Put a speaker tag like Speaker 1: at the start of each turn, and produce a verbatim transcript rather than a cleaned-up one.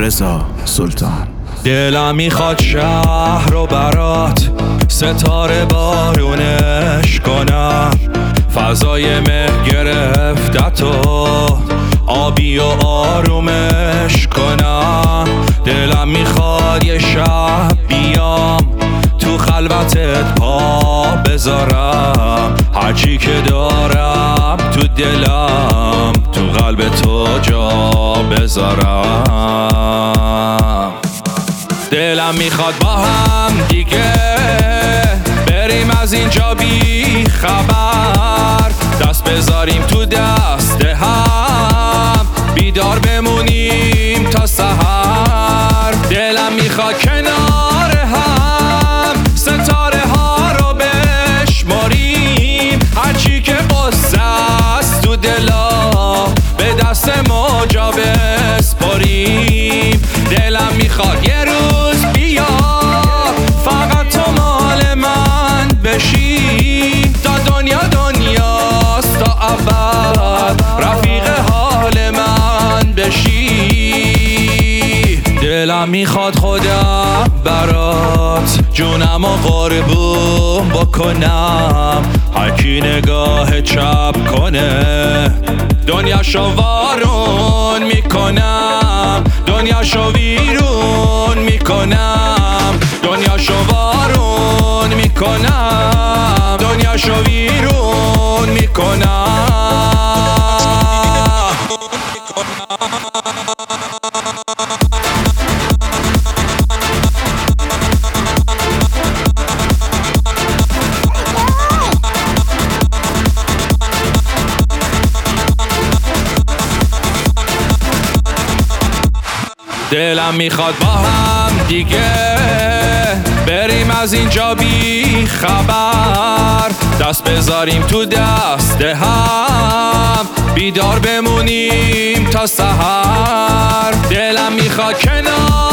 Speaker 1: رضا سلطان.
Speaker 2: دلم میخواد شهر رو برات ستاره بارونش کنم، فضای مه گرفتتو آبی و آرومش کنم. دلم میخواد یه شب بیام تو خلوتت پا بذارم، هرچی که دارم تو دلم تو قلب تو جا بذارم. دلم میخواد با هم دیگه بریم از اینجا بی خبر، دست بذاریم تو دست هم بیدار بمونیم تا سحر. دلم میخواد کنار هم ستاره ها رو بشماریم، هرچی که قصه است تو دلا به دست ما جا بسپاریم. دلم میخواد یه روز بیا فقط تو مال من بشی، تا دنیا دنیاست تا ابد رفیق حال من بشی. دلم میخواد خودم برات جونم و قربون بکنم، هرکی نگاه چپ کنه دنیاشو وارون میکنم، دنیاشو ویرون میکنم، دنیاشو وارون میکنم، دنیاشو ویرون میکنم. دلم میخواد با هم دیگه بریم از اینجا بی خبر، دست بذاریم تو دست هم بیدار بمونیم تا سحر. دلم میخواد کنار